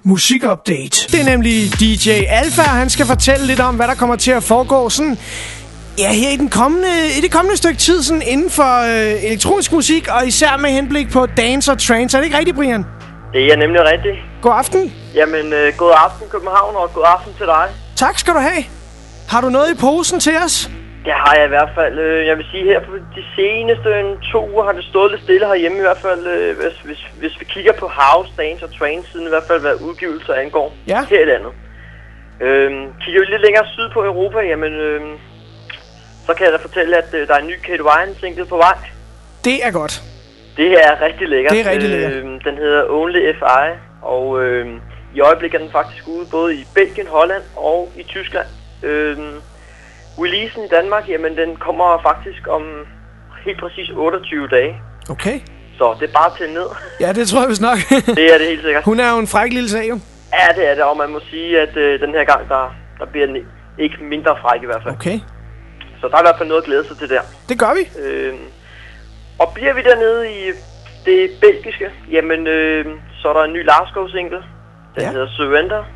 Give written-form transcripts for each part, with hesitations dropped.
musikupdate. Det er nemlig DJ Alpha, og han skal fortælle lidt om, hvad der kommer til at foregå sådan, ja, her i det kommende stykke tid sådan inden for elektronisk musik, og især med henblik på dance og trance. Er det ikke rigtigt, Brian? Det er nemlig rigtigt. God aften. Jamen, god aften København, og god aften til dig. Tak skal du have. Har du noget i posen til os? Det har jeg i hvert fald. Jeg vil sige, her på de seneste 2 uger har det stået lidt stille herhjemme i hvert fald. Hvis vi kigger på house, dance og trance siden i hvert fald, hvad udgivelser angår her i landet. Kigger vi lidt længere syd på Europa, jamen, så kan jeg da fortælle, at der er en ny Kate Ryan single på vej. Det er godt. Det er rigtig lækkert. Det er rigtig lækkert. Den hedder Only F.I. Og i øjeblikket er den faktisk ude både i Belgien, Holland og i Tyskland. Releasen i Danmark, jamen den kommer faktisk om helt præcis 28 dage. Okay. Så det er bare til ned. Ja, det tror jeg vist nok. Det er det helt sikkert. Hun er jo en fræk lille sag, jo. Ja, det er det, og man må sige, at den her gang, der bliver den ikke mindre fræk i hvert fald. Okay. Så der er i hvert fald noget at glæde sig til der. Det gør vi. Og bliver vi dernede i det belgiske, jamen så er der en ny Larsko-single. Den hedder Surrender.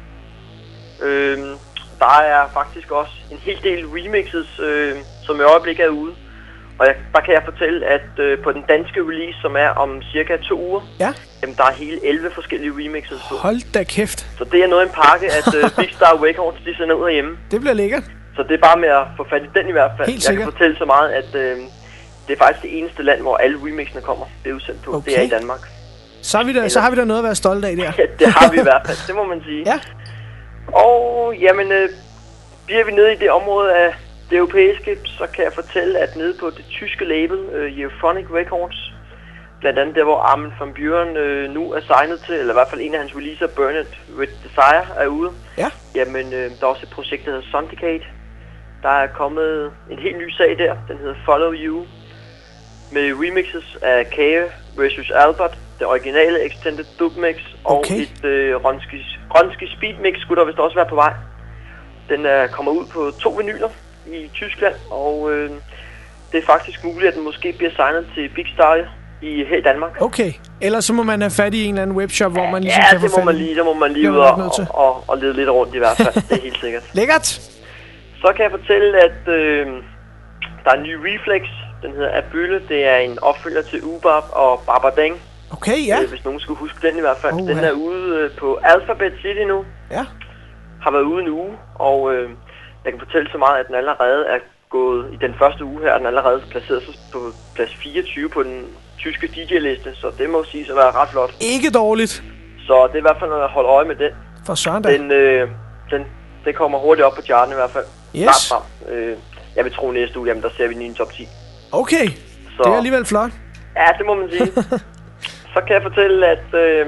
Der er faktisk også en hel del remixes, som i øjeblikket er ude. Og der kan jeg fortælle, at på den danske release, som er om cirka 2 uger, jamen, der er hele 11 forskellige remixes på. Hold da kæft. Så det er noget en pakke, at Big Star Records, de sender ud herhjemme. Det bliver lækkert. Så det er bare med at få fat i den i hvert fald. Helt sikkert. Jeg kan fortælle så meget, at det er faktisk det eneste land, hvor alle remixene kommer. Det er udsendt på. Okay. Det er i Danmark. Så har vi da noget at være stolte af der. Ja, det har vi i hvert fald. Det må man sige. Ja. Og jamen, bliver vi nede i det område af det europæiske, så kan jeg fortælle, at nede på det tyske label, Euphonic Records, blandt andet der, hvor Armin van Buuren nu er signet til, eller i hvert fald en af hans releaser, Burn It With Desire, er ude. Ja. Jamen, der er også et projekt, der hedder Sondicate. Der er kommet en helt ny sag der, den hedder Follow You, med remixes af Kave vs. Albert, det originale Extended Dubmix, og et Ronski Speedmix skulle der vist også være på vej. Den kommer ud på 2 vinyler i Tyskland, og det er faktisk muligt, at den måske bliver signet til Big Star her i Danmark. Okay, ellers så må man have fat i en eller anden webshop, hvor man ligesom kan få fat i. Ja, det må man lige ud og lede lidt rundt i hvert fald, det er helt sikkert. Lækkert! Så kan jeg fortælle, at der er en ny Reflex, den hedder Abylle, det er en opfølger til Ubab og Barbadang. Okay, ja. Hvis nogen skulle huske den i hvert fald. Den er ude på Alphabet City nu. Ja. Har været ude en uge, og jeg kan fortælle så meget, at den allerede er gået, i den første uge her, er den allerede placeret sig på plads 24 på den tyske DJ-liste, så det må siges at være ret flot. Ikke dårligt. Så det er i hvert fald noget at holde øje med den. For søren da. Den kommer hurtigt op på charten i hvert fald. Yes. Snart frem. Jeg vil tro næste uge, jamen der ser vi den i en top 10. Okay, så det er alligevel flot. Ja, det må man sige. Så kan jeg fortælle, at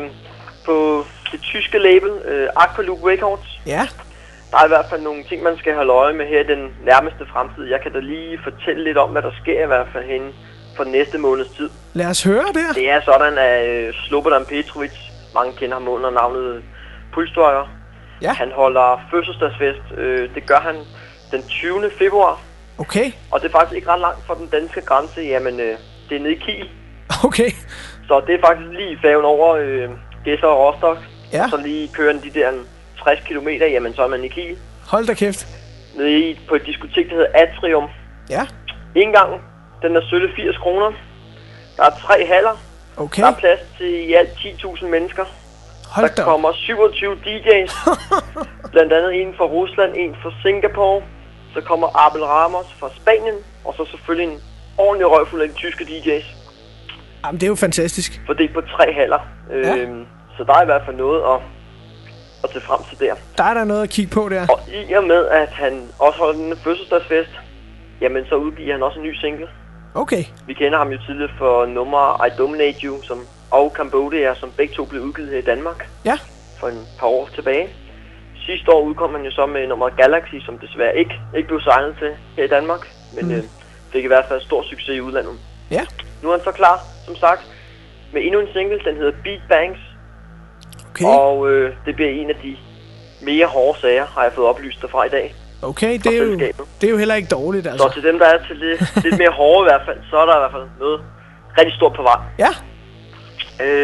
på det tyske label, Aqualoop Records, der er i hvert fald nogle ting, man skal holde øje med her i den nærmeste fremtid. Jeg kan da lige fortælle lidt om, hvad der sker i hvert fald henne for den næste måneds tid. Lad os høre det. Det er sådan, at Slobodan Petrovic, mange kender ham under navnet Pulsdrøjer. Ja. Han holder fødselsdagsfest. Det gør han den 20. februar. Okay. Og det er faktisk ikke ret langt fra den danske grænse. Jamen, det er nede i Kiel. Okay. Så det er faktisk lige færgen over Gedser og Rostock. Ja. Så lige kører de der 60 kilometer, jamen så er man i Kiel. Hold da kæft. Nede på et diskotek, der hedder Atrium. Ja. Indgangen, den er sølle 80 kroner. Der er 3 haller. Okay. Der er plads til i alt 10.000 mennesker. Hold da. Der kommer 27 DJ's. Blandt andet en fra Rusland, en fra Singapore. Så kommer Abel Ramos fra Spanien. Og så selvfølgelig en ordentlig røgfuld af de tyske DJ's. Jamen, det er jo fantastisk. Fordelt på 3 haller. Så der er i hvert fald noget at tage frem til der. Der er der noget at kigge på der. Og i og med, at han også holder den fødselsdagsfest, jamen så udgiver han også en ny single. Okay. Vi kender ham jo tidligere for nummer I Dominate You og Cambodia, som begge to blev udgivet her i Danmark. Ja. For et par år tilbage. Sidste år udkom han jo så med nummer Galaxy, som desværre ikke blev signet til her i Danmark. Men fik i hvert fald stor succes i udlandet. Ja. Nu er han så klar, som sagt, med endnu en single, den hedder Beat Bangs. Okay. Og det bliver en af de mere hårde sager, har jeg fået oplyst derfra i dag. Okay, det er jo heller ikke dårligt, altså. Så til dem, der er til lidt mere hårde i hvert fald, så er der i hvert fald noget rigtig stort på vej. Ja.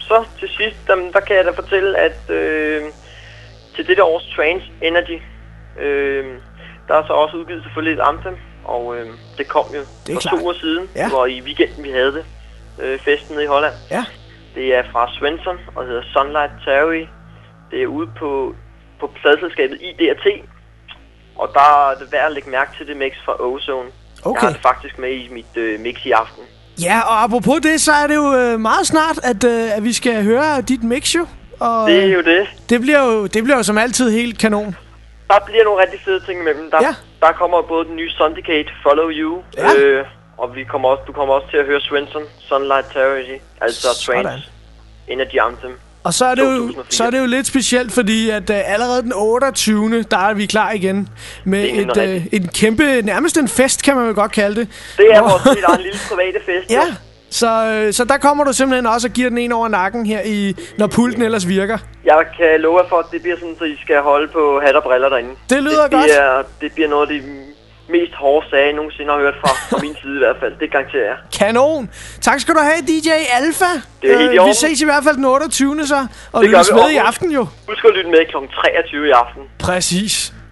så til sidst, der kan jeg da fortælle, at til dette års Trance Energy, der er så også udgivet selvfølgelig et anthem, og det kom jo for 2 uger siden, hvor i weekenden vi havde det, festen nede i Holland. Ja. Det er fra Svensson og hedder Sunlight Theory. Det er ude på pladeselskabet IDT, og der er det værd at lægge mærke til det mix fra Ozone. Okay. Jeg har det faktisk med i mit mix i aften. Ja, og apropos det, så er det jo meget snart, at vi skal høre dit mix jo. Og det er jo det. Det bliver jo som altid helt kanon. Der bliver nogle rigtig fede ting imellem. Der kommer både den nye Syndicate, Follow You, og du kommer også til at høre Svensson, Sunlight Theory, altså Trance Energy Anthem. Og så er det jo lidt specielt, fordi at allerede den 28. der er vi klar igen med en kæmpe, nærmest en fest, kan man jo godt kalde det. Det er vores en lille private fest. Ja, så der kommer du simpelthen også og giver den en over nakken her, når pulten ellers virker. Jeg kan love jer for, at det bliver sådan, at I skal holde på hat og briller derinde. Det lyder godt. Det bliver noget af de mest hårde sager, jeg nogensinde har hørt fra min side i hvert fald. Det garanterer jeg. Kanon! Tak skal du have, DJ Alpha. Det er helt i orden. Vi ses i hvert fald den 28. så, og lyttes med i aften jo. Husk at lytte med kl. 23 i aften. Præcis.